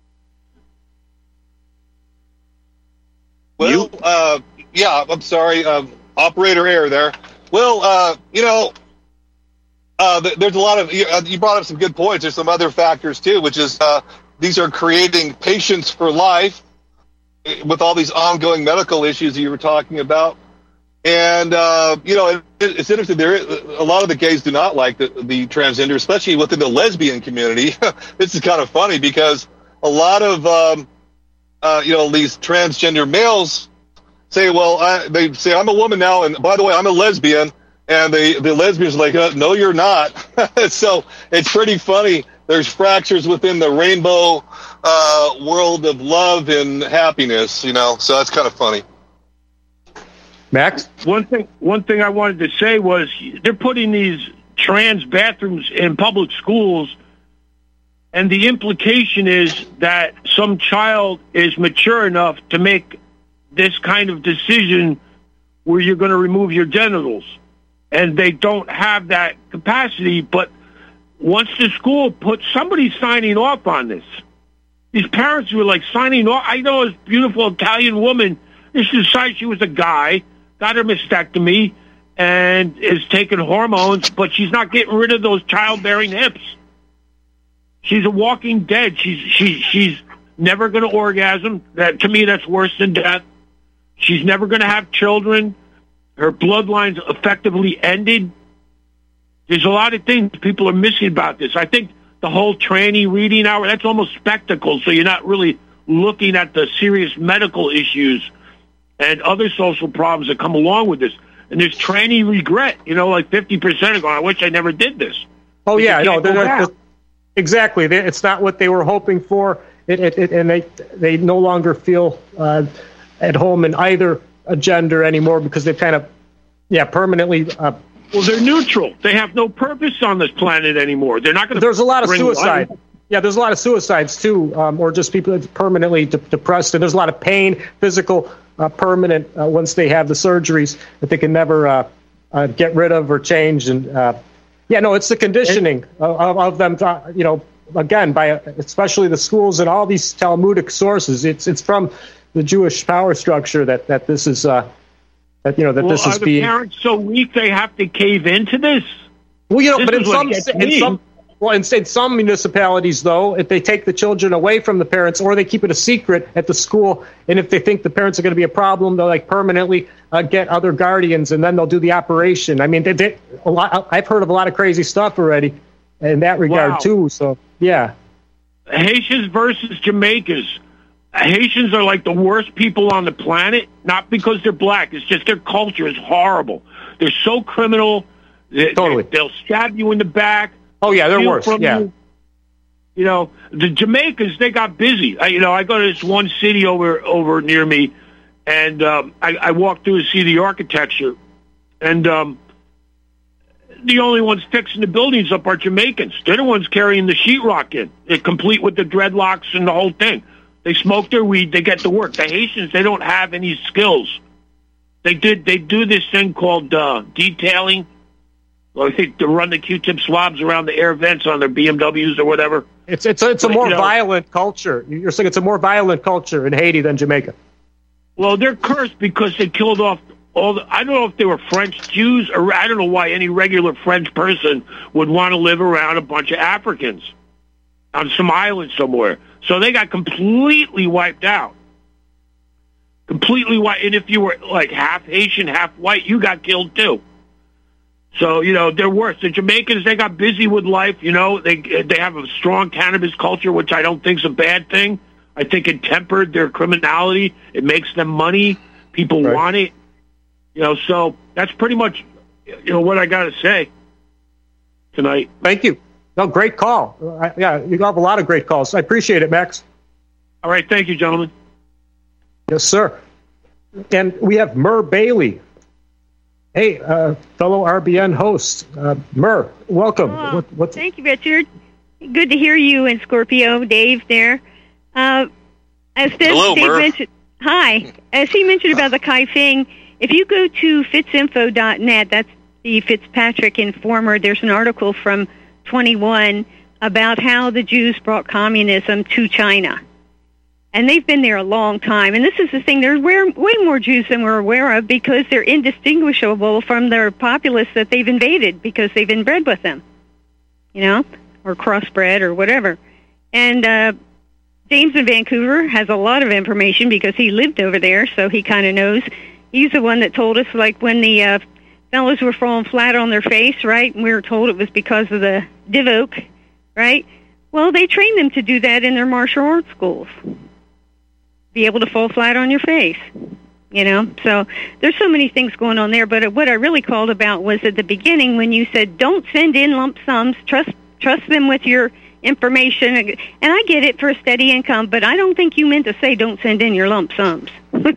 Well, uh, yeah, I'm sorry. Um, Operator error there. Well, uh, you know, uh, th- there's a lot of, you, uh, you brought up some good points. There's some other factors too, which is uh, these are creating patients for life with all these ongoing medical issues that you were talking about. And, uh, you know, it, it's interesting. There, a lot of the gays do not like the, the transgender, especially within the lesbian community. This is kind of funny because a lot of, um, uh, you know, these transgender males say, well, I, they say, I'm a woman now, and by the way, I'm a lesbian, and the, the lesbians are like, uh, no, you're not. So it's pretty funny. There's fractures within the rainbow uh, world of love and happiness, you know, so that's kind of funny. Max? One thing, one thing I wanted to say was they're putting these trans bathrooms in public schools, and the implication is that some child is mature enough to make this kind of decision where you're going to remove your genitals, and they don't have that capacity. But once the school puts somebody signing off on this, these parents were like signing off. I know this beautiful Italian woman, she decided she was a guy, got her mastectomy, and is taking hormones, but she's not getting rid of those childbearing hips. She's a walking dead. She's she she's never going to orgasm. That to me, that's worse than death. She's never going to have children. Her bloodline's effectively ended. There's a lot of things people are missing about this. I think the whole tranny reading hour, that's almost spectacle, so you're not really looking at the serious medical issues and other social problems that come along with this. And there's tranny regret. You know, like fifty percent are going, I wish I never did this. Oh, But yeah, you no, can't go they're, back. they're, exactly. They, it's not what they were hoping for, it, it, it, and they they no longer feel uh, at home in either uh, gender anymore because they've kind of, yeah, permanently. Uh, Well, they're neutral. They have no purpose on this planet anymore. They're not going to. there's a lot of bring suicide. life. Yeah, there's a lot of suicides too, um, or just people that's permanently de- depressed, and there's a lot of pain, physical, uh, permanent, uh, once they have the surgeries that they can never uh, uh, get rid of or change. And uh, yeah, no, it's the conditioning of, of them. Uh, you know, again, by especially the schools and all these Talmudic sources. It's it's from the Jewish power structure that that this is. Uh, that you know that Well, this are is the being. parents so weak they have to cave into this? Well, you know, This but in is what some, gets in me. some, well, in, in some municipalities, though, if they take the children away from the parents or they keep it a secret at the school, and if they think the parents are going to be a problem, they'll like permanently uh, get other guardians, and then they'll do the operation. I mean, they, they, a lot. I've heard of a lot of crazy stuff already in that regard Wow. too. So, yeah, Haitians versus Jamaicans. Haitians are like the worst people on the planet, not because they're black. It's just their culture is horrible. They're so criminal. They, totally. They, they'll stab you in the back. Oh, yeah, they're worse. Yeah. You. you know, the Jamaicans, they got busy. I, you know, I go to this one city over over near me, and um, I, I walk through to see the architecture, and um, the only ones fixing the buildings up are Jamaicans. They're the ones carrying the sheetrock in. They're complete with the dreadlocks and the whole thing. They smoke their weed. They get to work. The Haitians, they don't have any skills. They did. They do this thing called uh, detailing. Well, I think to run the Q-tip swabs around the air vents on their B M Ws or whatever. It's it's a, it's a but, more you know, violent culture. You're saying it's a more violent culture in Haiti than Jamaica. Well, they're cursed because they killed off all the, I don't know if they were French Jews, or I don't know why any regular French person would want to live around a bunch of Africans on some island somewhere. So they got completely wiped out. Completely wiped. And if you were like half Haitian, half white, you got killed too. So, you know, they're worse. The Jamaicans, they got busy with life, you know. They they have a strong cannabis culture, which I don't think is a bad thing. I think it tempered their criminality. It makes them money. People right. want it. You know, so that's pretty much, you know, what I got to say tonight. Thank you. No, great call. I, yeah, you have a lot of great calls. I appreciate it, Max. All right. Thank you, gentlemen. Yes, sir. And we have Murr Bailey. Hey, uh, fellow R B N host. Uh, Murr, welcome. Oh, what, what's... Thank you, Richard. Good to hear you and Scorpio, Dave there. Uh, as this, Hello, Dave Murr. mentioned, hi. As he mentioned about the Kaifeng, if you go to fitzinfo dot net, that's the Fitzpatrick Informer, there's an article from twenty-one about how the Jews brought communism to China. And they've been there a long time. And this is the thing, there's way, way more Jews than we're aware of because they're indistinguishable from their populace that they've invaded because they've been bred with them, you know, or crossbred or whatever. And uh, James in Vancouver has a lot of information because he lived over there, so he kind of knows. He's the one that told us, like, when the uh, fellows were falling flat on their face, right, and we were told it was because of the Divoke, right? Well, they trained them to do that in their martial arts schools. Be able to fall flat on your face, you know? So there's so many things going on there, but what I really called about was at the beginning when you said, don't send in lump sums, trust trust them with your information. And I get it for a steady income, but I don't think you meant to say don't send in your lump sums.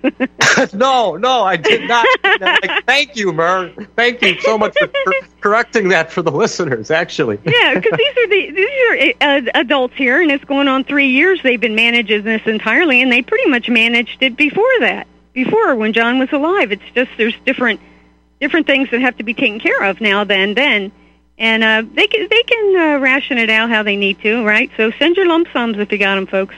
no, no, I did not. Like, thank you, Murr. Thank you so much for, for correcting that for the listeners, actually. Yeah, because these are the these are uh, adults here, and it's going on three years they've been managing this entirely, and they pretty much managed it before that, before when John was alive. It's just there's different different things that have to be taken care of now than then, and uh, they can they can uh, ration it out how they need to, right? So send your lump sums if you got them, folks.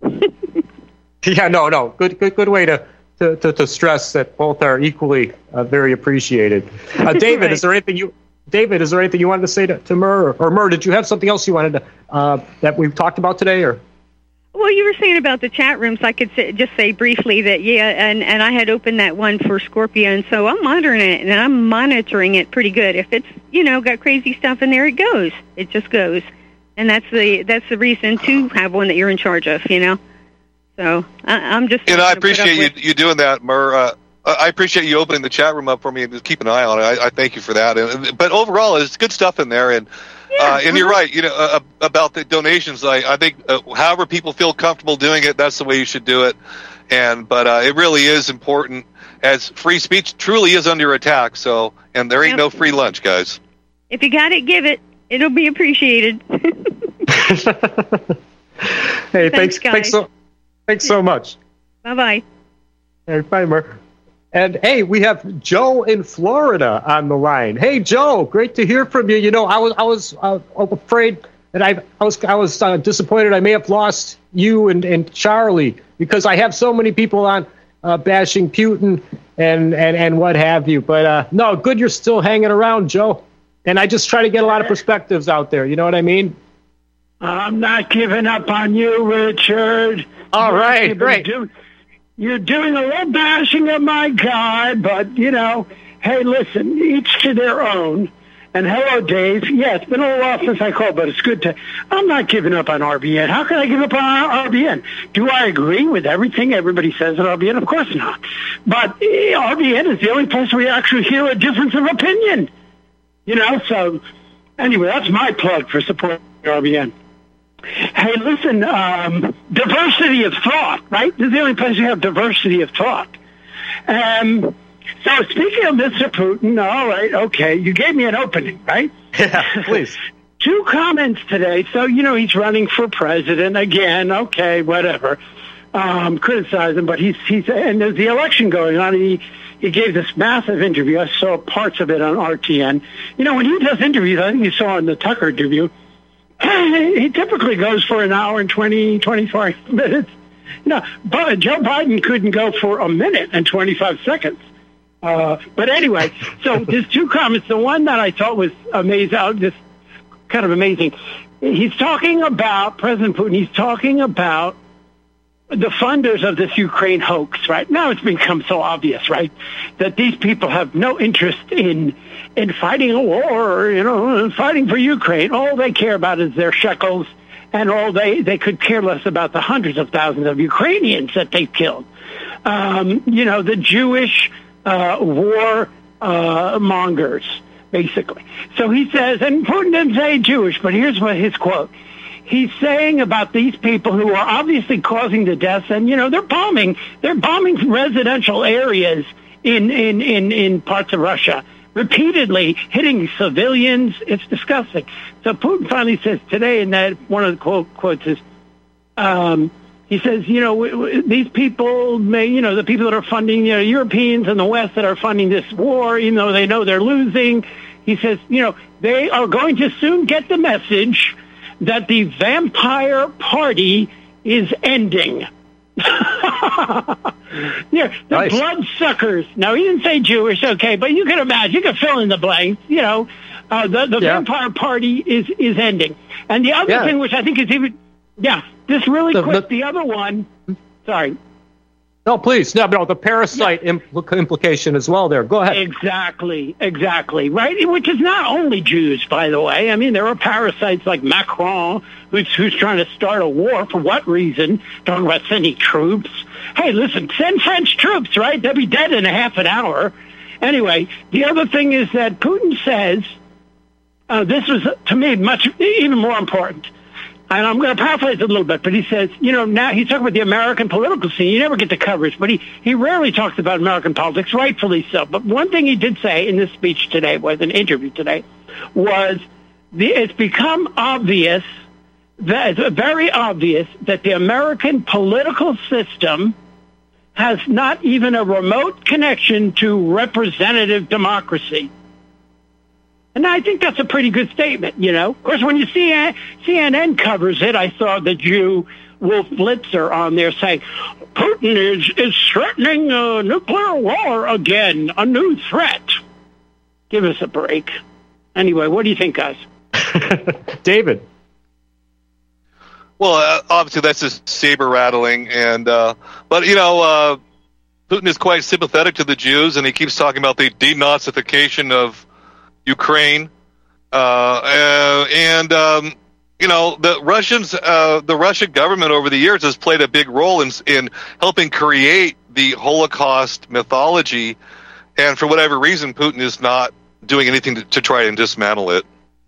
Yeah, no, no. Good, good, good way to, to, to, to stress that both are equally uh, very appreciated. Uh, David, Right. is there anything you, David, is there anything you wanted to say to, to Murr, or, or Murr, did you have something else you wanted to uh, that we've talked about today, or? Well, you were saying about the chat rooms. I could say, just say briefly that yeah, and, and I had opened that one for Scorpio, and so I'm monitoring it, and I'm monitoring it pretty good. If it's you know got crazy stuff in there, it goes. It just goes, and that's the that's the reason to have one that you're in charge of. You know. So I, I'm just. You know, I gonna put up appreciate with- you you doing that, Murr. Uh, I appreciate you opening the chat room up for me and just keep an eye on it. I, I thank you for that. And, but overall, it's good stuff in there. And Yeah, uh, and you're uh-huh. right. You know uh, about the donations. I I think uh, however people feel comfortable doing it, that's the way you should do it. And but uh, it really is important, as free speech truly is under attack. So and there ain't Yep. no free lunch, guys. If you got it, give it. It'll be appreciated. Hey, Thanks, thanks, guys. thanks so, thanks so much. Bye bye. Hey, bye, Murr. And hey, we have Joe in Florida on the line. Hey, Joe, great to hear from you. You know, I was, I was uh, afraid that I, I was, I was uh, disappointed. I may have lost you and, and Charlie because I have so many people on uh, bashing Putin and, and, and what have you. But uh, no, good you're still hanging around, Joe. And I just try to get a lot of perspectives out there. You know what I mean? I'm not giving up on you, Richard. All You're right, giving- great. do- You're doing a little bashing of my guy, but, you know, hey, listen, each to their own. And hello, Dave. Yeah, it's been a little while since I called, but it's good to... I'm not giving up on R B N. How can I give up on R B N? Do I agree with everything everybody says at R B N? Of course not. But eh, R B N is the only place where you actually hear a difference of opinion. You know, so... Anyway, that's my plug for supporting R B N. Hey, listen, um, diversity of thought, right? This is the only place you have diversity of thought. Um... So speaking of Mister Putin, all right, okay, you gave me an opening, right? Yeah, please. Two comments today. So, you know, he's running for president again. Okay, whatever. Um, criticize him, but he's, he's, and there's the election going on. He, he gave this massive interview. I saw parts of it on R T N. You know, when he does interviews, I think you saw in the Tucker interview, he typically goes for an hour and twenty, twenty-five minutes. No, but Joe Biden couldn't go for a minute and twenty-five seconds. Uh, but anyway, so there's two comments. The one that I thought was amazing, uh, just kind of amazing. He's talking about, President Putin, he's talking about the funders of this Ukraine hoax, right? Now it's become so obvious, right, that these people have no interest in in fighting a war or, you know, fighting for Ukraine. All they care about is their shekels, and all they, they could care less about the hundreds of thousands of Ukrainians that they've killed. Um, you know, the Jewish... Uh, war uh, mongers, basically. So he says, and Putin didn't say Jewish, but here's what his quote. He's saying about these people who are obviously causing the deaths, and, you know, they're bombing, they're bombing residential areas in, in, in, in parts of Russia, repeatedly hitting civilians. It's disgusting. So Putin finally says today, in that one of the quote, quotes is, um, he says, you know, w- w- these people may, you know, the people that are funding, you know, Europeans and the West that are funding this war, even though they know they're losing, he says, you know, they are going to soon get the message that the vampire party is ending. Yeah, the nice. bloodsuckers. Now, he didn't say Jewish, okay, but you can imagine, you can fill in the blanks, you know, uh, the, the yeah. vampire party is, is ending. And the other yeah. thing, which I think is even, yeah, just really the, quick, the, the other one, sorry. No, please. No, no, the parasite yeah. impl- implication as well there. Go ahead. Exactly, exactly, right? Which is not only Jews, by the way. I mean, there are parasites like Macron, who's, who's trying to start a war. For what reason? Talking about sending troops. Hey, listen, send French troops, right? They'll be dead in a half an hour. Anyway, the other thing is that Putin says, uh, this was, to me, much even more important. And I'm going to paraphrase it a little bit, but he says, you know, now he's talking about the American political scene. You never get the coverage, but he, he rarely talks about American politics, rightfully so. But one thing he did say in this speech today, was an interview today, was the, it's become obvious, that it's very obvious that the American political system has not even a remote connection to representative democracy. And I think that's a pretty good statement, you know. Of course, when you see C N N covers it, I saw the Jew Wolf Blitzer on there saying, Putin is, is threatening a nuclear war again, a new threat. Give us a break. Anyway, what do you think, guys? David. Well, uh, obviously that's just saber rattling, and uh, but you know, uh, Putin is quite sympathetic to the Jews, and he keeps talking about the denazification of Ukraine, uh, uh, and um, you know the Russians, uh, the Russian government over the years has played a big role in in helping create the Holocaust mythology, and for whatever reason, Putin is not doing anything to, to try and dismantle it.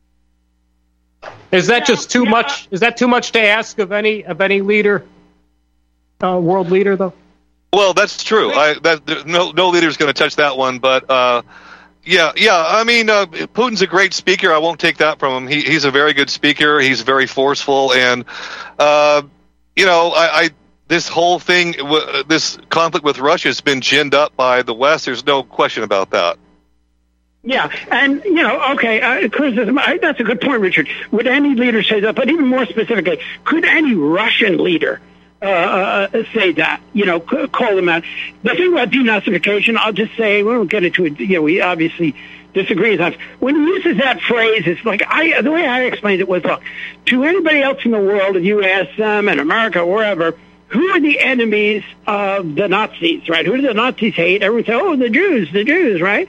Is that just too yeah. much? Is that too much to ask of any of any leader, uh, world leader, though? Well, that's true. I, that no no leader is going to touch that one, but. Uh, Yeah, yeah. I mean, uh, Putin's a great speaker. I won't take that from him. He, he's a very good speaker. He's very forceful, and uh, you know, I, I this whole thing, w- this conflict with Russia has been ginned up by the West. There's no question about that. Yeah, and you know, okay, uh, criticism. I, that's a good point, Richard. Would any leader say that? But even more specifically, could any Russian leader Uh, uh, say that, you know, c- call them out? The thing about denazification, I'll just say, we won't get into it, you know, we obviously disagree with that. When he uses that phrase, it's like, I, the way I explained it was, look, to anybody else in the world, if you ask them in America or wherever, who are the enemies of the Nazis, right? Who do the Nazis hate? Everyone say, oh, the Jews, the Jews, right?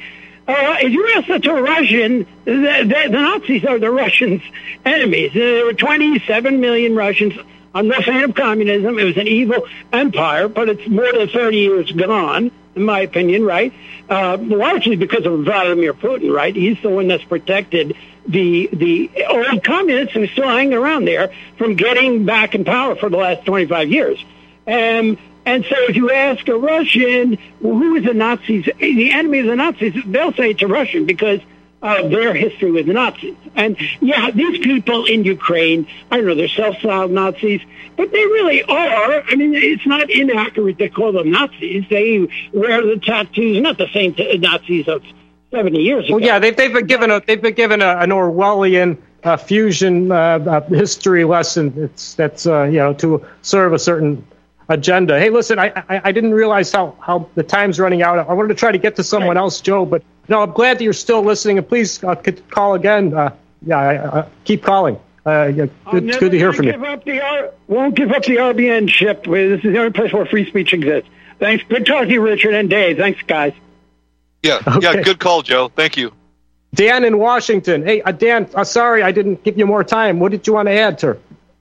Uh, if you ask that to a Russian, the, the, the Nazis are the Russians' enemies. There were twenty-seven million Russians. I'm no fan of communism. It was an evil empire, but it's more than thirty years gone, in my opinion, right? Uh, largely because of Vladimir Putin, right? He's the one that's protected the the old communists who are still hanging around there from getting back in power for the last twenty-five years. Um, and so if you ask a Russian, well, who is the Nazis, the enemy of the Nazis, they'll say it's a Russian because of their history with the Nazis. And, yeah, these people in Ukraine, I don't know, they're self-styled Nazis, but they really are. I mean, it's not inaccurate to call them Nazis. They wear the tattoos, not the same t- Nazis of seventy years ago. Well, yeah, they've, they've been given a they've been given a, an Orwellian uh, fusion uh, uh, history lesson. It's that's uh, you know, to serve a certain agenda. Hey, listen, I, I I didn't realize how how the time's running out. I wanted to try to get to someone else, Joe, but no, I'm glad that you're still listening. And please uh, call again. Uh, yeah, I, I, keep calling. Uh, yeah, good, it's good to hear from give you. Up the R- won't give up the R B N ship. This is the only place where free speech exists. Thanks. Good talking to you, Richard and Dave. Thanks, guys. Yeah, Okay. yeah, good call, Joe. Thank you. Dan in Washington. Hey, uh, Dan, uh, sorry I didn't give you more time. What did you want to add, sir?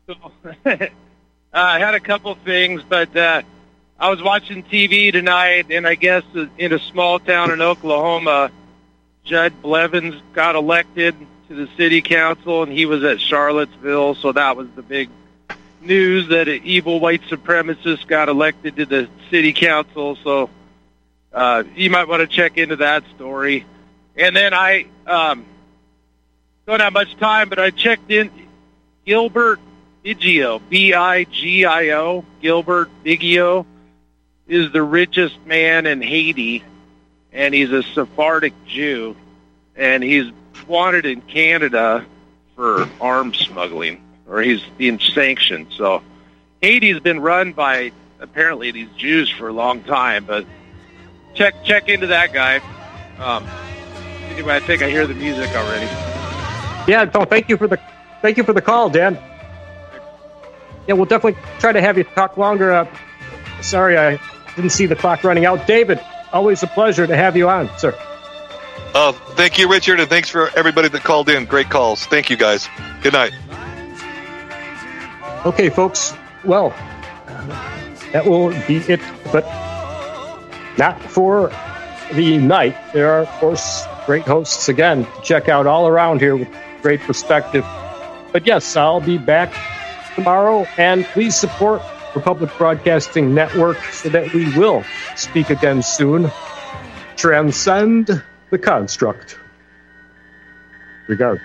uh, I had a couple things, but uh, I was watching T V tonight, and I guess in a small town in Oklahoma, Judd Blevins got elected to the city council, and he was at Charlottesville, so that was the big news that an evil white supremacist got elected to the city council, so uh, you might want to check into that story. And then I um, don't have much time, but I checked in Gilbert Biggio, B I G I O, Gilbert Biggio, is the richest man in Haiti, and he's a Sephardic Jew, and he's wanted in Canada for arms smuggling, or he's being sanctioned. So Haiti's been run by, apparently, these Jews for a long time, but check check into that guy. Um, anyway, I think I hear the music already. Yeah, no, thank you for the thank you for the call, Dan. Yeah, we'll definitely try to have you talk longer. Uh, sorry, I didn't see the clock running out. David, always a pleasure to have you on, sir. Uh, thank you, Richard, and thanks for everybody that called in. Great calls. Thank you, guys. Good night. Okay, folks. Well, that will be it, but not for the night. There are, of course, great hosts again to check out all around here with great perspective. But yes, I'll be back tomorrow, and please support Republic Broadcasting Network so that we will speak again soon. Transcend the construct. Regards.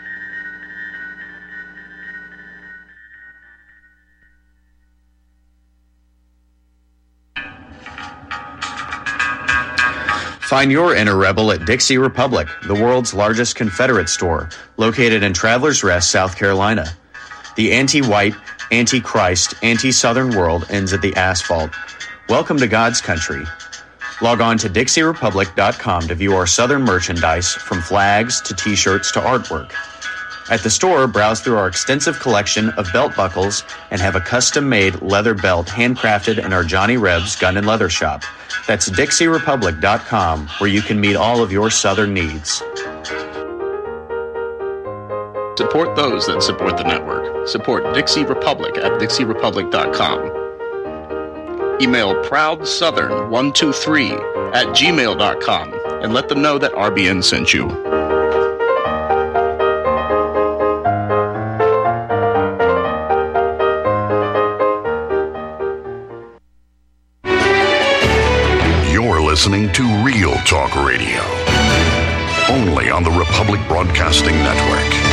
Find your inner rebel at Dixie Republic, the world's largest Confederate store, located in Travelers Rest, South Carolina. The anti-white, anti-Christ, anti-Southern world ends at the asphalt. Welcome to God's country. Log on to Dixie Republic dot com to view our Southern merchandise, from flags to t-shirts to artwork. At the store, browse through our extensive collection of belt buckles and have a custom-made leather belt handcrafted in our Johnny Rebs Gun and Leather Shop. That's Dixie Republic dot com, where you can meet all of your Southern needs. Support those that support the network. Support Dixie Republic at Dixie Republic dot com. Email proud southern one two three at gmail dot com and let them know that R B N sent you. You're listening to Real Talk Radio, only on the Republic Broadcasting Network.